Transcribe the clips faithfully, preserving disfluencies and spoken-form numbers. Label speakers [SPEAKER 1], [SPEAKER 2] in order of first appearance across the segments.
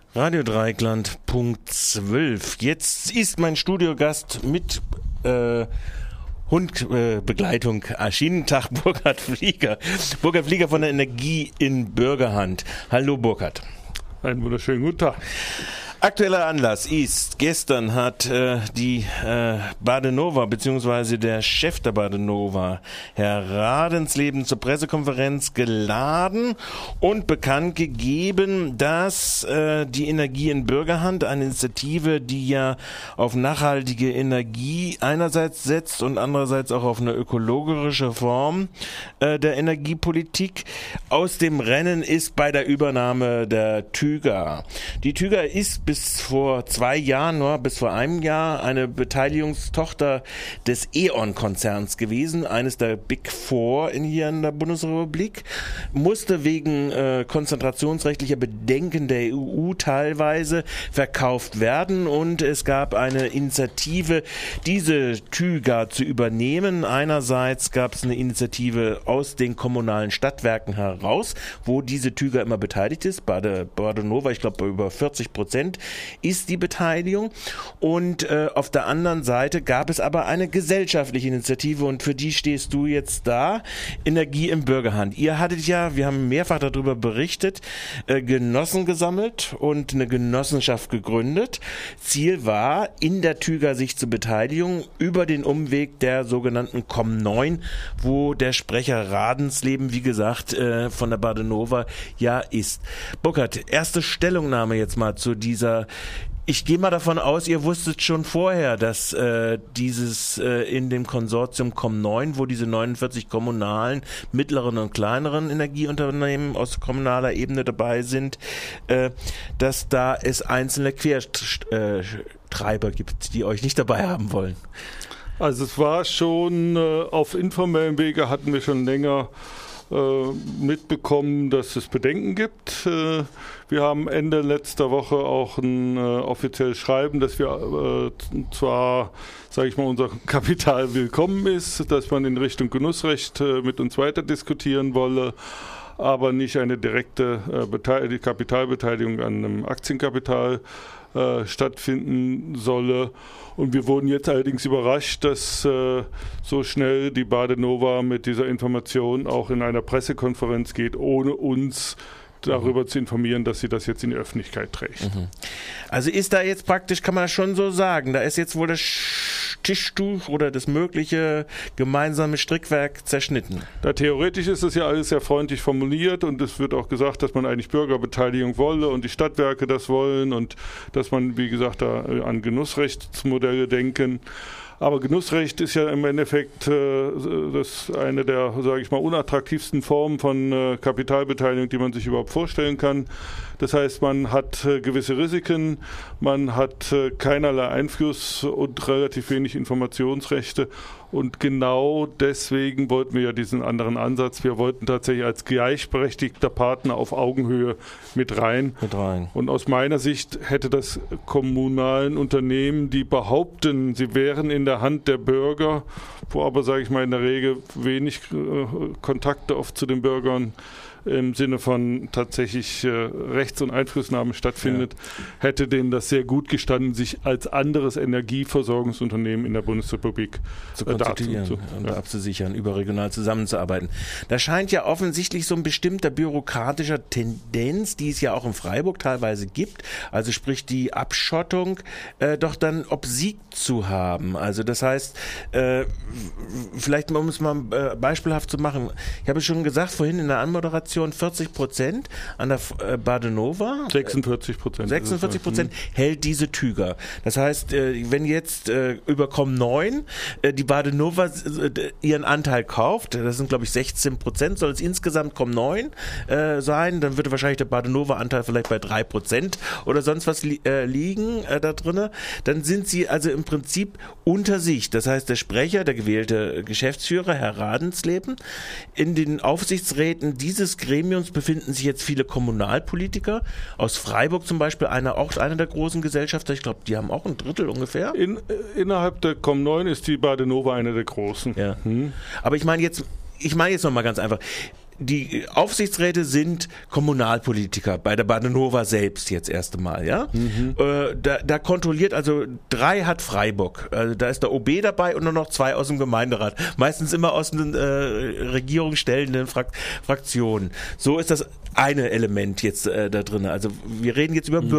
[SPEAKER 1] Radio Dreieckland, Punkt zwölf. Jetzt ist mein Studiogast mit äh, Hundbegleitung äh, erschienen. Tag, Burkhard Flieger. Burkhard Flieger von der Energie in Bürgerhand. Hallo Burkhard.
[SPEAKER 2] Einen wunderschönen guten Tag.
[SPEAKER 1] Aktueller Anlass ist, gestern hat äh, die äh, Badenova bzw. der Chef der Badenova, Herr Radensleben, zur Pressekonferenz geladen und bekannt gegeben, dass äh, die Energie in Bürgerhand, eine Initiative, die ja auf nachhaltige Energie einerseits setzt und andererseits auch auf eine ökologische Form äh, der Energiepolitik, aus dem Rennen ist bei der Übernahme der Tüga. Die Tüga ist bis vor zwei Jahren, nur bis vor einem Jahr, eine Beteiligungstochter des E.ON-Konzerns gewesen, eines der Big Four in hier in der Bundesrepublik, musste wegen äh, konzentrationsrechtlicher Bedenken der E U teilweise verkauft werden und es gab eine Initiative, diese Tüga zu übernehmen. Einerseits gab es eine Initiative aus den kommunalen Stadtwerken heraus, wo diese Tüga immer beteiligt ist, bei der Badenova, ich glaube bei über vierzig Prozent ist die Beteiligung, und äh, auf der anderen Seite gab es aber eine gesellschaftliche Initiative und für die stehst du jetzt da, Energie in Bürgerhand. Ihr hattet ja, wir haben mehrfach darüber berichtet, äh, Genossen gesammelt und eine Genossenschaft gegründet. Ziel war, in der Tüga sich zu beteiligen über den Umweg der sogenannten Com neun, wo der Sprecher Radensleben, wie gesagt, äh, von der Badenova ja ist. Burkhard, erste Stellungnahme jetzt mal zu dieser. Ich gehe mal davon aus, ihr wusstet schon vorher, dass äh, dieses äh, in dem Konsortium Com neun, wo diese neunundvierzig kommunalen, mittleren und kleineren Energieunternehmen aus kommunaler Ebene dabei sind, äh, dass da es einzelne Quertreiber gibt, die euch nicht dabei haben wollen.
[SPEAKER 2] Also es war schon, äh, auf informellem Wege hatten wir schon länger mitbekommen, dass es Bedenken gibt. Wir haben Ende letzter Woche auch ein äh, offizielles Schreiben, dass wir äh, zwar, sage ich mal, unser Kapital willkommen ist, dass man in Richtung Genussrecht äh, mit uns weiter diskutieren wolle, aber nicht eine direkte äh, Beteil- Kapitalbeteiligung an einem Aktienkapital äh, stattfinden solle. Und wir wurden jetzt allerdings überrascht, dass äh, so schnell die Badenova mit dieser Information auch in einer Pressekonferenz geht, ohne uns darüber mhm. zu informieren, dass sie das jetzt in die Öffentlichkeit trägt.
[SPEAKER 1] Mhm. Also ist da jetzt praktisch, kann man das schon so sagen, da ist jetzt wohl das Tischtuch oder das mögliche gemeinsame Strickwerk zerschnitten.
[SPEAKER 2] Da theoretisch ist es ja alles sehr freundlich formuliert und es wird auch gesagt, dass man eigentlich Bürgerbeteiligung wolle und die Stadtwerke das wollen und dass man, wie gesagt, da an Genussrechtsmodelle denken. Aber Genussrecht ist ja im Endeffekt äh, das eine der, sage ich mal, unattraktivsten Formen von äh, Kapitalbeteiligung, die man sich überhaupt vorstellen kann. Das heißt, man hat äh, gewisse Risiken, man hat äh, keinerlei Einfluss und relativ wenig Informationsrechte. Und genau deswegen wollten wir ja diesen anderen Ansatz. Wir wollten tatsächlich als gleichberechtigter Partner auf Augenhöhe mit rein.
[SPEAKER 1] Mit rein.
[SPEAKER 2] Und aus meiner Sicht hätte das kommunalen Unternehmen, die behaupten, sie wären in der Hand der Bürger, wo aber, sage ich mal, in der Regel wenig äh, Kontakte oft zu den Bürgern im Sinne von tatsächlich äh, Rechts- und Einflussnahme stattfindet, ja. hätte denen das sehr gut gestanden, sich als anderes Energieversorgungsunternehmen in der Bundesrepublik
[SPEAKER 1] zu konstituieren zu, und ja. abzusichern, überregional zusammenzuarbeiten. Da scheint ja offensichtlich so ein bestimmter bürokratischer Tendenz, die es ja auch in Freiburg teilweise gibt, also sprich die Abschottung, äh, doch dann obsiegt zu haben. Also das heißt, äh, vielleicht um es mal äh, beispielhaft zu machen, ich habe schon gesagt vorhin in der Anmoderation, vierzig Prozent an der äh, Badenova.
[SPEAKER 2] sechsundvierzig Prozent.
[SPEAKER 1] sechsundvierzig Prozent hält diese Tüga. Das heißt, äh, wenn jetzt äh, über Com neun äh, die Badenova äh, ihren Anteil kauft, das sind glaube ich sechzehn Prozent, soll es insgesamt Com neun äh, sein, dann würde wahrscheinlich der Badenova-Anteil vielleicht bei drei Prozent oder sonst was li- äh, liegen äh, da drinne. Dann sind sie also im Prinzip unter sich. Das heißt, der Sprecher, der gewählte Geschäftsführer, Herr Radensleben, in den Aufsichtsräten dieses Gremiums befinden sich jetzt viele Kommunalpolitiker. Aus Freiburg zum Beispiel, einer, auch einer der großen Gesellschafter. Ich glaube, die haben auch ein Drittel ungefähr.
[SPEAKER 2] In, äh, innerhalb der Com neun ist die Badenova eine der großen.
[SPEAKER 1] Ja. Hm. Aber ich meine jetzt, ich meine jetzt nochmal ganz einfach. die Aufsichtsräte sind Kommunalpolitiker bei der Badenova selbst jetzt erst einmal, ja. Mhm. Äh, da, da kontrolliert, also drei hat Freiburg. Also da ist der O B dabei und nur noch zwei aus dem Gemeinderat. Meistens immer aus den äh, regierungsstellenden Frak- Fraktionen. So ist das eine Element jetzt äh, da drin. Also wir reden jetzt über mhm.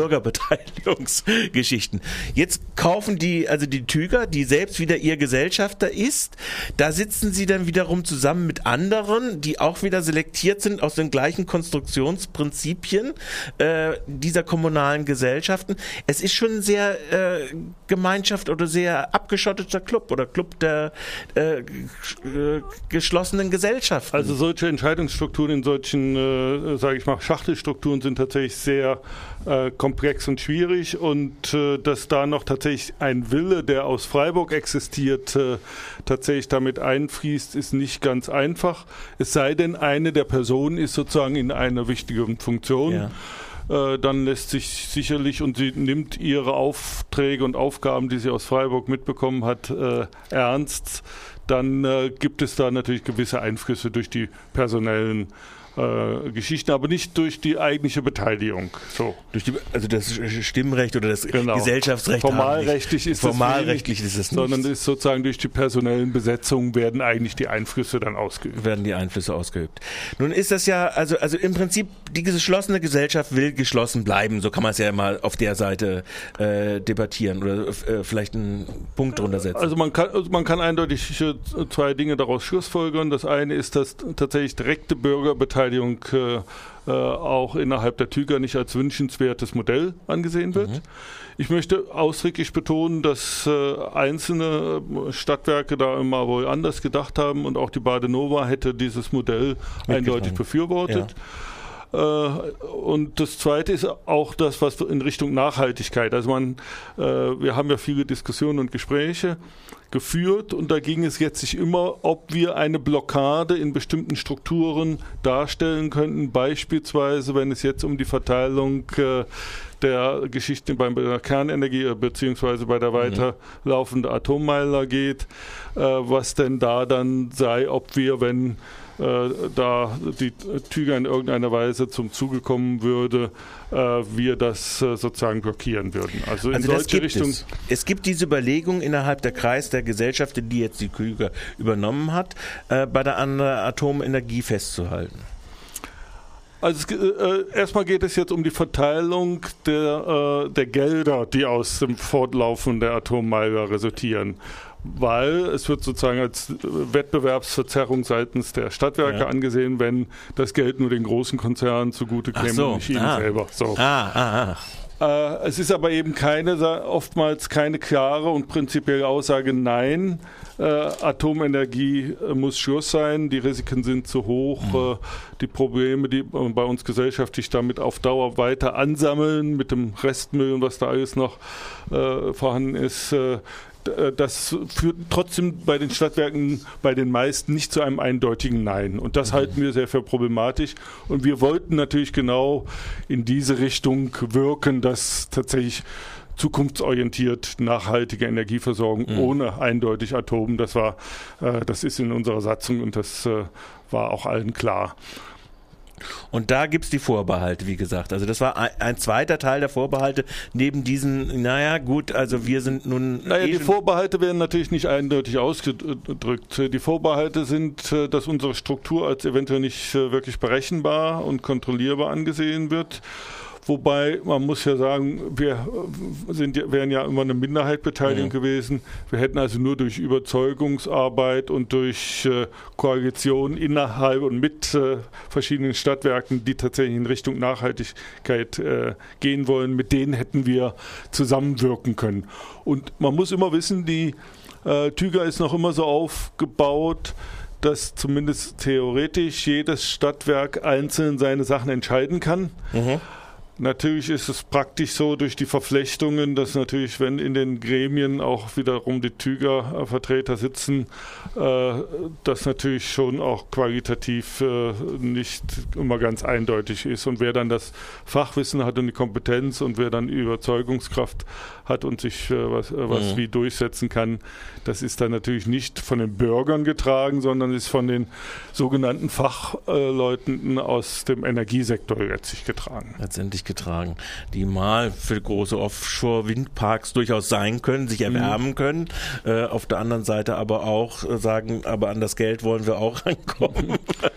[SPEAKER 1] Bürgerbeteiligungsgeschichten. Jetzt kaufen die, also die Tüger, die selbst wieder ihr Gesellschafter ist, da sitzen sie dann wiederum zusammen mit anderen, die auch wieder selektiert sind aus den gleichen Konstruktionsprinzipien äh, dieser kommunalen Gesellschaften. Es ist schon ein sehr äh, Gemeinschaft oder sehr abgeschotteter Club oder Club der äh, äh, geschlossenen Gesellschaften.
[SPEAKER 2] Also solche Entscheidungsstrukturen in solchen, äh, sage ich mal, Schachtelstrukturen sind tatsächlich sehr äh, komplex und schwierig und äh, dass da noch tatsächlich ein Wille, der aus Freiburg existiert, äh, tatsächlich damit einfließt, ist nicht ganz einfach. Es sei denn, eine der Personen ist sozusagen in einer wichtigen Funktion. Ja. Äh, dann lässt sich sicherlich, und sie nimmt ihre Aufträge und Aufgaben, die sie aus Freiburg mitbekommen hat, äh, ernst. Dann äh, gibt es da natürlich gewisse Einflüsse durch die personellen Äh, Geschichten, aber nicht durch die eigentliche Beteiligung. So.
[SPEAKER 1] Durch die, also das Stimmrecht oder das genau. Gesellschaftsrecht.
[SPEAKER 2] Formalrechtlich ist
[SPEAKER 1] Formalrechtlich
[SPEAKER 2] das
[SPEAKER 1] ist es
[SPEAKER 2] nicht, sondern ist sozusagen durch die personellen Besetzungen werden eigentlich die Einflüsse dann ausgeübt.
[SPEAKER 1] Werden die Einflüsse ausgeübt. Nun ist das ja, also, also im Prinzip, die geschlossene Gesellschaft will geschlossen bleiben, so kann man es ja mal auf der Seite äh, debattieren oder äh, vielleicht einen Punkt drunter setzen.
[SPEAKER 2] Also man kann, also man kann eindeutig äh, zwei Dinge daraus schlussfolgern. Das eine ist, dass tatsächlich direkte Bürgerbeteiligung Äh, äh, auch innerhalb der Tüger nicht als wünschenswertes Modell angesehen wird. Mhm. Ich möchte ausdrücklich betonen, dass äh, einzelne Stadtwerke da immer wohl anders gedacht haben und auch die Badenova hätte dieses Modell eindeutig befürwortet. Ja. Und das Zweite ist auch das, was in Richtung Nachhaltigkeit, also man, wir haben ja viele Diskussionen und Gespräche geführt und da ging es jetzt sich immer, ob wir eine Blockade in bestimmten Strukturen darstellen könnten, beispielsweise wenn es jetzt um die Verteilung der Geschichte bei der Kernenergie beziehungsweise bei der weiterlaufenden Atommeiler geht, was denn da dann sei, ob wir, wenn da die Tüger in irgendeiner Weise zum Zuge kommen würde, äh, wir das äh, sozusagen blockieren würden. Also in
[SPEAKER 1] also
[SPEAKER 2] solche Richtung.
[SPEAKER 1] Es. es gibt diese Überlegung innerhalb der Kreis der Gesellschaft, die jetzt die Tüger übernommen hat, äh, bei der Atomenergie festzuhalten.
[SPEAKER 2] Also es, äh, erstmal geht es jetzt um die Verteilung der, äh, der Gelder, die aus dem Fortlaufen der Atommeiler resultieren. Weil es wird sozusagen als Wettbewerbsverzerrung seitens der Stadtwerke ja. angesehen, wenn das Geld nur den großen Konzernen zugute käme
[SPEAKER 1] so.
[SPEAKER 2] und nicht ihnen
[SPEAKER 1] ah.
[SPEAKER 2] selber. So.
[SPEAKER 1] Ah, ah,
[SPEAKER 2] ah. Äh, es ist aber eben keine, oftmals keine klare und prinzipielle Aussage, nein, äh, Atomenergie äh, muss Schluss sein, die Risiken sind zu hoch, mhm. äh, die Probleme, die äh, bei uns gesellschaftlich damit auf Dauer weiter ansammeln, mit dem Restmüll und was da alles noch äh, vorhanden ist, äh, das führt trotzdem bei den Stadtwerken, bei den meisten nicht zu einem eindeutigen Nein. Und das mhm. halten wir sehr für problematisch. Und wir wollten natürlich genau in diese Richtung wirken, dass tatsächlich zukunftsorientiert nachhaltige Energieversorgung mhm. ohne eindeutig Atom, das war, äh, das ist in unserer Satzung und das äh, war auch allen klar.
[SPEAKER 1] Und da gibt's die Vorbehalte, wie gesagt. Also das war ein, ein zweiter Teil der Vorbehalte, neben diesen, naja gut, also wir sind nun...
[SPEAKER 2] Naja, eh die Vorbehalte werden natürlich nicht eindeutig ausgedrückt. Die Vorbehalte sind, dass unsere Struktur als eventuell nicht wirklich berechenbar und kontrollierbar angesehen wird. Wobei, man muss ja sagen, wir sind, wären ja immer eine Minderheit beteiligt mhm. gewesen. Wir hätten also nur durch Überzeugungsarbeit und durch äh, Koalition innerhalb und mit äh, verschiedenen Stadtwerken, die tatsächlich in Richtung Nachhaltigkeit äh, gehen wollen, mit denen hätten wir zusammenwirken können. Und man muss immer wissen, die äh, Tüger ist noch immer so aufgebaut, dass zumindest theoretisch jedes Stadtwerk einzeln seine Sachen entscheiden kann. Mhm. Natürlich ist es praktisch so durch die Verflechtungen, dass natürlich, wenn in den Gremien auch wiederum die Tüger-Vertreter sitzen, äh, das natürlich schon auch qualitativ äh, nicht immer ganz eindeutig ist. Und wer dann das Fachwissen hat und die Kompetenz und wer dann die Überzeugungskraft hat und sich äh, was, äh, was mhm. wie durchsetzen kann, das ist dann natürlich nicht von den Bürgern getragen, sondern ist von den sogenannten Fachleuten aus dem Energiesektor letztlich getragen.
[SPEAKER 1] Letztendlich getragen, die mal für große Offshore-Windparks durchaus sein können, sich erwärmen mhm. können, äh, auf der anderen Seite aber auch äh, sagen, aber an das Geld wollen wir auch rankommen.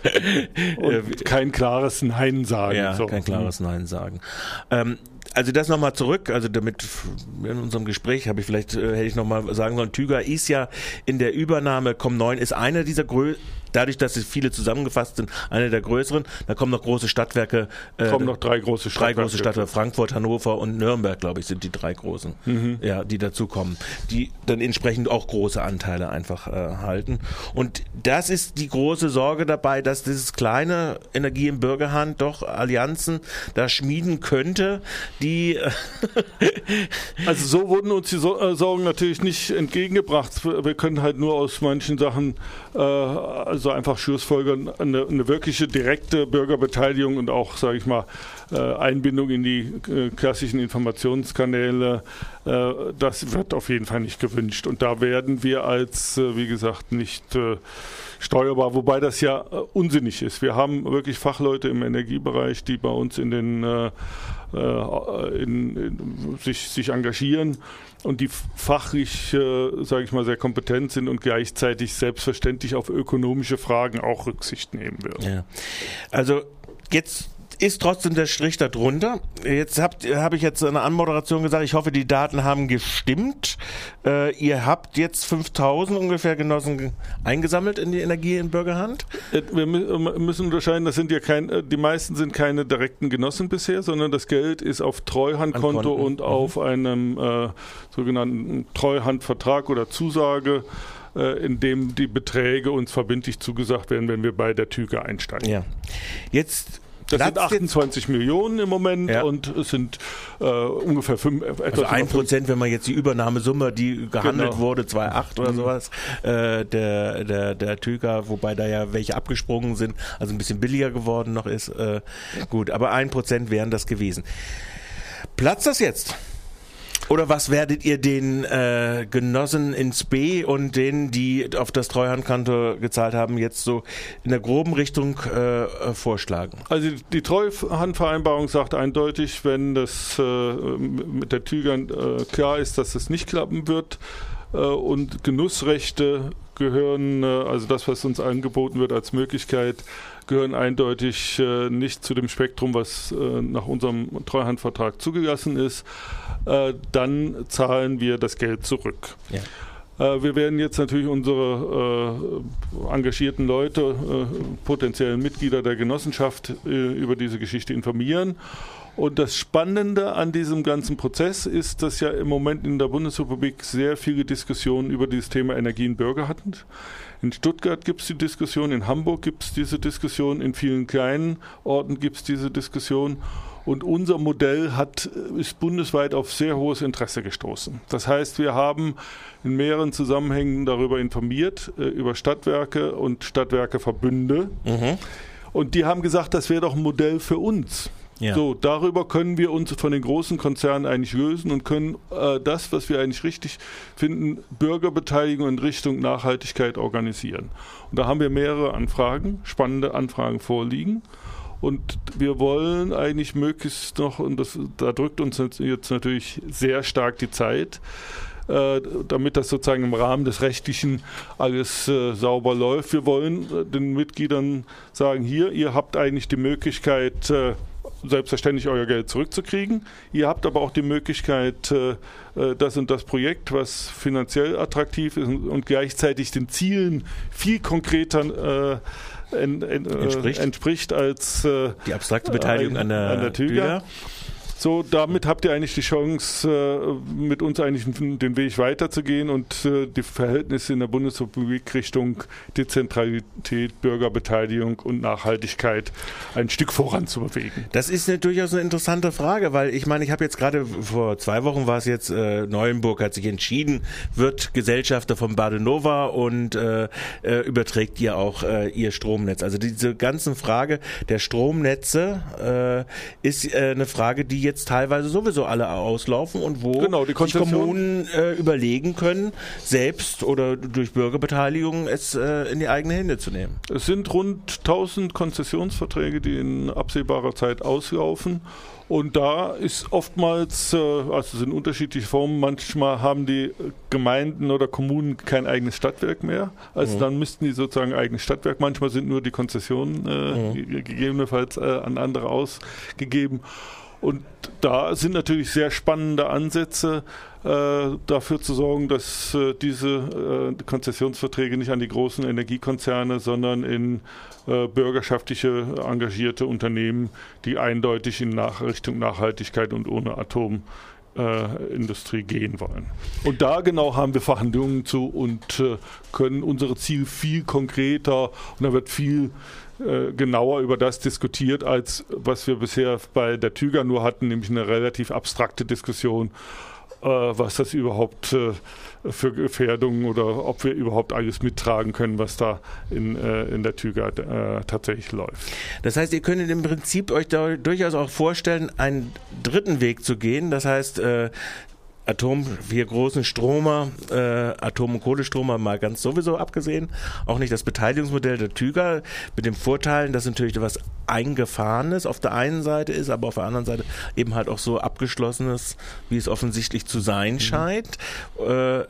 [SPEAKER 2] Und kein klares Nein sagen.
[SPEAKER 1] Ja,
[SPEAKER 2] so.
[SPEAKER 1] kein klares Nein sagen. Ähm, Also das nochmal zurück, also damit in unserem Gespräch habe ich vielleicht, äh, hätte ich nochmal sagen sollen, Tüger ist ja in der Übernahme, Com neun ist einer dieser größten, dadurch, dass es viele zusammengefasst sind, eine der größeren, da kommen noch große Stadtwerke.
[SPEAKER 2] Äh, kommen noch drei große Stadtwerke.
[SPEAKER 1] Drei große Stadtwerke, Frankfurt, Hannover und Nürnberg, glaube ich, sind die drei großen, mhm. ja, die dazukommen, die dann entsprechend auch große Anteile einfach äh, halten. Und das ist die große Sorge dabei, dass dieses kleine Energie im Bürgerhand doch Allianzen da schmieden könnte, die
[SPEAKER 2] also so wurden uns die Sorgen natürlich nicht entgegengebracht. Wir können halt nur aus manchen Sachen äh, also einfach schlussfolgern, eine, eine wirkliche direkte Bürgerbeteiligung und auch, sage ich mal, äh, Einbindung in die äh, klassischen Informationskanäle, äh, das wird auf jeden Fall nicht gewünscht. Und da werden wir als, äh, wie gesagt, nicht äh, steuerbar, wobei das ja äh, unsinnig ist. Wir haben wirklich Fachleute im Energiebereich, die bei uns in den äh, In, in, sich, sich engagieren und die fachlich, äh, sage ich mal, sehr kompetent sind und gleichzeitig selbstverständlich auf ökonomische Fragen auch Rücksicht nehmen würden.
[SPEAKER 1] Ja. Also jetzt ist trotzdem der Strich darunter. Jetzt habe hab ich jetzt in der Anmoderation gesagt, ich hoffe, die Daten haben gestimmt. Äh, ihr habt jetzt fünftausend ungefähr Genossen eingesammelt in die Energie in Bürgerhand?
[SPEAKER 2] Wir müssen unterscheiden, das sind ja kein, die meisten sind keine direkten Genossen bisher, sondern das Geld ist auf Treuhandkonto und mhm. auf einem äh, sogenannten Treuhandvertrag oder Zusage, in dem die Beträge uns verbindlich zugesagt werden, wenn wir bei der Tüger einsteigen.
[SPEAKER 1] Ja. Jetzt
[SPEAKER 2] Das Platz sind achtundzwanzig Millionen im Moment ja. und es sind äh, ungefähr fünf, etwas
[SPEAKER 1] also ein Prozent, wenn man jetzt die Übernahmesumme, die gehandelt genau. wurde, zwei Komma acht oder mhm. sowas, äh, der, der, der Tüger, wobei da ja welche abgesprungen sind, also ein bisschen billiger geworden noch ist. Äh, gut, aber ein Prozent wären das gewesen. Platzt das jetzt? Oder was werdet ihr den äh, Genossen ins B und denen, die auf das Treuhandkonto gezahlt haben, jetzt so in der groben Richtung äh, vorschlagen?
[SPEAKER 2] Also die Treuhandvereinbarung sagt eindeutig, wenn das äh, mit der Tüger äh, klar ist, dass es nicht klappen wird äh, und Genussrechte gehören, äh, also das, was uns angeboten wird als Möglichkeit, gehören eindeutig äh, nicht zu dem Spektrum, was äh, nach unserem Treuhandvertrag zugelassen ist, äh, dann zahlen wir das Geld zurück. Ja. Äh, wir werden jetzt natürlich unsere äh, engagierten Leute, äh, potenziellen Mitglieder der Genossenschaft äh, über diese Geschichte informieren. Und das Spannende an diesem ganzen Prozess ist, dass ja im Moment in der Bundesrepublik sehr viele Diskussionen über dieses Thema Energie und Bürger hatten. In Stuttgart gibt es die Diskussion, in Hamburg gibt es diese Diskussion, in vielen kleinen Orten gibt es diese Diskussion. Und unser Modell hat, ist bundesweit auf sehr hohes Interesse gestoßen. Das heißt, wir haben in mehreren Zusammenhängen darüber informiert, über Stadtwerke und Stadtwerkeverbünde. Mhm. Und die haben gesagt, das wäre doch ein Modell für uns. Ja. So, darüber können wir uns von den großen Konzernen eigentlich lösen und können äh, das, was wir eigentlich richtig finden, Bürgerbeteiligung in Richtung Nachhaltigkeit organisieren. Und da haben wir mehrere Anfragen, spannende Anfragen vorliegen. Und wir wollen eigentlich möglichst noch, und das, da drückt uns jetzt natürlich sehr stark die Zeit, äh, damit das sozusagen im Rahmen des Rechtlichen alles äh, sauber läuft. Wir wollen äh, den Mitgliedern sagen, hier, ihr habt eigentlich die Möglichkeit, äh, selbstverständlich euer Geld zurückzukriegen. Ihr habt aber auch die Möglichkeit, äh, das und das Projekt, was finanziell attraktiv ist und, und gleichzeitig den Zielen viel konkreter äh, en, en, entspricht. Äh, entspricht als äh,
[SPEAKER 1] die abstrakte Beteiligung äh, an der,
[SPEAKER 2] an der Tüger. So, damit habt ihr eigentlich die Chance, mit uns eigentlich den Weg weiterzugehen und die Verhältnisse in der Bundesrepublik Richtung Dezentralität, Bürgerbeteiligung und Nachhaltigkeit ein Stück voranzubewegen.
[SPEAKER 1] Das ist eine, durchaus eine interessante Frage, weil ich meine, ich habe jetzt gerade vor zwei Wochen war es jetzt, äh, Neuenburg hat sich entschieden, wird Gesellschafter von Badenova und äh, äh, überträgt ihr auch äh, ihr Stromnetz. Also diese ganze Frage der Stromnetze äh, ist äh, eine Frage, die jetzt teilweise sowieso alle auslaufen und wo
[SPEAKER 2] genau, die
[SPEAKER 1] sich Kommunen äh, überlegen können, selbst oder durch Bürgerbeteiligung es äh, in die eigene Hände zu nehmen.
[SPEAKER 2] Es sind rund tausend Konzessionsverträge, die in absehbarer Zeit auslaufen. Und da ist oftmals, äh, also sind unterschiedliche Formen, manchmal haben die Gemeinden oder Kommunen kein eigenes Stadtwerk mehr. Also mhm. dann müssten die sozusagen ein eigenes Stadtwerk. Manchmal sind nur die Konzessionen äh, mhm. gegebenenfalls äh, an andere ausgegeben. Und da sind natürlich sehr spannende Ansätze, äh, dafür zu sorgen, dass äh, diese äh, Konzessionsverträge nicht an die großen Energiekonzerne, sondern in äh, bürgerschaftliche, engagierte Unternehmen, die eindeutig in nach Richtung Nachhaltigkeit und ohne Atomindustrie äh, gehen wollen. Und da genau haben wir Verhandlungen zu und äh, können unsere Ziele viel konkreter, und da wird viel genauer über das diskutiert, als was wir bisher bei der Tüger nur hatten, nämlich eine relativ abstrakte Diskussion, äh, was das überhaupt äh, für Gefährdungen oder ob wir überhaupt alles mittragen können, was da in, äh, in der Tüger äh, tatsächlich läuft.
[SPEAKER 1] Das heißt, ihr könntet im Prinzip euch da durchaus auch vorstellen, einen dritten Weg zu gehen, das heißt, äh, Atom, wir großen Stromer, äh, Atom- und Kohlestromer mal ganz sowieso abgesehen, auch nicht das Beteiligungsmodell der Tüger mit dem Vorteil, dass natürlich was Eingefahrenes auf der einen Seite ist, aber auf der anderen Seite eben halt auch so Abgeschlossenes, wie es offensichtlich zu sein scheint. Mhm. Äh,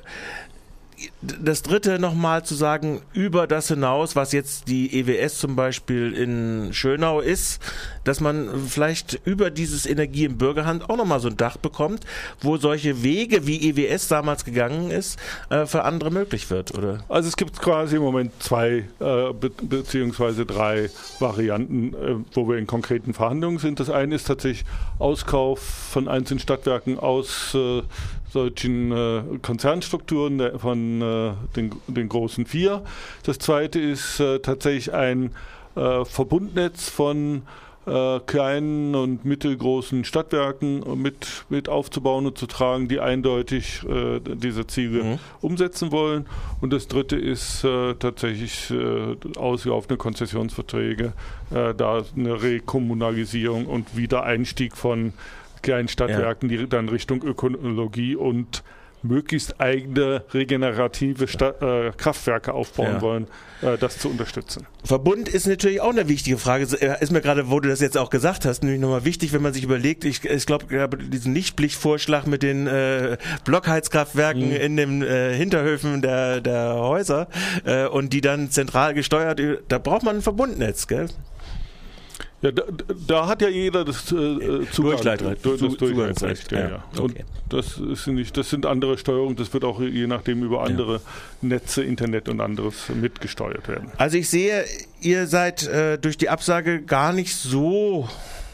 [SPEAKER 1] Das dritte nochmal zu sagen, über das hinaus, was jetzt die E W S zum Beispiel in Schönau ist, dass man vielleicht über dieses Energie in Bürgerhand auch nochmal so ein Dach bekommt, wo solche Wege, wie E W S damals gegangen ist, äh, für andere möglich wird, oder?
[SPEAKER 2] Also es gibt quasi im Moment zwei äh, be- beziehungsweise drei Varianten, äh, wo wir in konkreten Verhandlungen sind. Das eine ist tatsächlich Auskauf von einzelnen Stadtwerken aus äh, solchen äh, Konzernstrukturen der, von äh, den, den großen vier. Das zweite ist äh, tatsächlich ein äh, Verbundnetz von äh, kleinen und mittelgroßen Stadtwerken mit, mit aufzubauen und zu tragen, die eindeutig äh, diese Ziele mhm. umsetzen wollen. Und das dritte ist äh, tatsächlich äh, ausgelaufene Konzessionsverträge, äh, da eine Rekommunalisierung und Wiedereinstieg von kleinen Stadtwerken, ja. die dann Richtung Ökologie und möglichst eigene regenerative Sta- äh, Kraftwerke aufbauen ja. wollen, äh, das zu unterstützen.
[SPEAKER 1] Verbund ist natürlich auch eine wichtige Frage. Ist mir gerade, wo du das jetzt auch gesagt hast, nämlich nochmal wichtig, wenn man sich überlegt, ich, ich glaube, diesen Lichtblick-Vorschlag mit den äh, Blockheizkraftwerken mhm. in den äh, Hinterhöfen der, der Häuser äh, und die dann zentral gesteuert, da braucht man ein Verbundnetz, gell?
[SPEAKER 2] Ja, da, da hat ja jeder das äh,
[SPEAKER 1] Durchleitrecht.
[SPEAKER 2] Das Durchleitrecht, ja, ja. ja.
[SPEAKER 1] Okay.
[SPEAKER 2] Und das ist nicht, das sind andere Steuerungen, das wird auch je nachdem über andere ja. Netze, Internet und anderes mitgesteuert werden.
[SPEAKER 1] Also ich sehe, ihr seid äh, durch die Absage gar nicht so...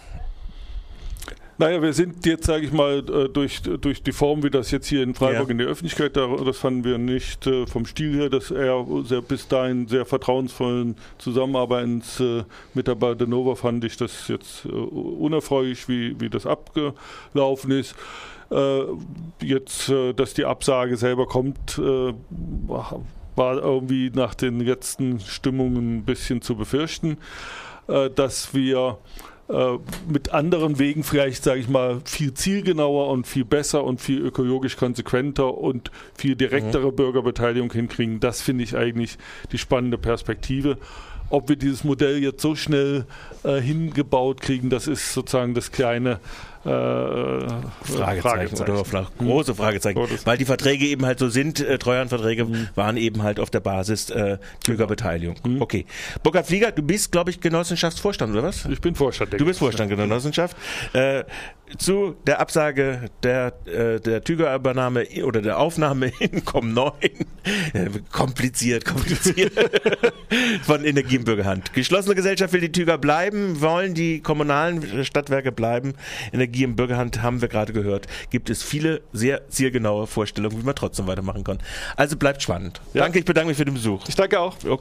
[SPEAKER 2] Naja, wir sind jetzt, sage ich mal, durch, durch die Form, wie das jetzt hier in Freiburg ja. in der Öffentlichkeit, das fanden wir nicht äh, vom Stil her, dass er sehr, bis dahin sehr vertrauensvollen Zusammenarbeitens mit der Badenova fand ich das jetzt äh, unerfreulich, wie, wie das abgelaufen ist. Äh, jetzt, äh, dass die Absage selber kommt, äh, war irgendwie nach den letzten Stimmungen ein bisschen zu befürchten, äh, dass wir mit anderen Wegen vielleicht, sage ich mal, viel zielgenauer und viel besser und viel ökologisch konsequenter und viel direktere mhm. Bürgerbeteiligung hinkriegen. Das finde ich eigentlich die spannende Perspektive. Ob wir dieses Modell jetzt so schnell äh, hingebaut kriegen, das ist sozusagen das kleine äh,
[SPEAKER 1] Fragezeichen, Fragezeichen oder vielleicht große Fragezeichen, mhm. weil die Verträge eben halt so sind, äh, Treuhandverträge mhm. waren eben halt auf der Basis äh, Bürgerbeteiligung. Mhm. Okay. Burkhard Flieger, du bist, glaube ich, Genossenschaftsvorstand, oder was?
[SPEAKER 2] Ich bin Vorstand.
[SPEAKER 1] Du bist Vorstand der Genossenschaft. Äh, zu der Absage der, äh, der Tüger-Übernahme oder der Aufnahme in Com neun, äh, kompliziert, kompliziert, von Energie im Bürgerhand. Geschlossene Gesellschaft will die Tüger bleiben, wollen die kommunalen Stadtwerke bleiben. Energie im Bürgerhand haben wir gerade gehört. Gibt es viele sehr zielgenaue Vorstellungen, wie man trotzdem weitermachen kann. Also bleibt spannend. Ja. Danke, ich bedanke mich für den Besuch.
[SPEAKER 2] Ich danke auch. Okay.